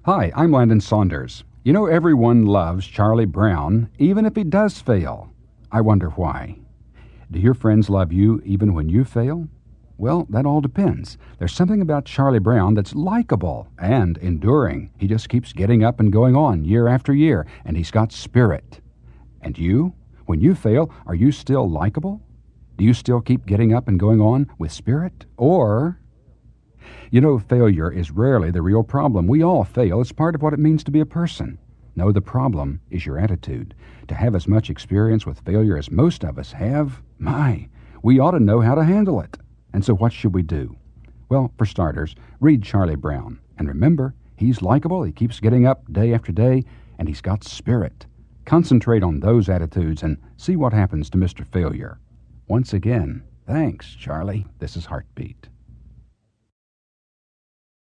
Hi, I'm Landon Saunders. You know, everyone loves Charlie Brown, even if he does fail. I wonder why. Do your friends love you even when you fail? Well, that all depends. There's something about Charlie Brown that's likable and enduring. He just keeps getting up and going on year after year, and he's got spirit. And you? When you fail, are you still likable? Do you still keep getting up and going on with spirit? Or... You know, failure is rarely the real problem. We all fail. It's part of what it means to be a person. No, the problem is your attitude. To have as much experience with failure as most of us have, we ought to know how to handle it. And so what should we do? Well, for starters, read Charlie Brown. And remember, he's likable, he keeps getting up day after day, and he's got spirit. Concentrate on those attitudes and see what happens to Mr. Failure. Once again, thanks, Charlie. This is Heartbeat.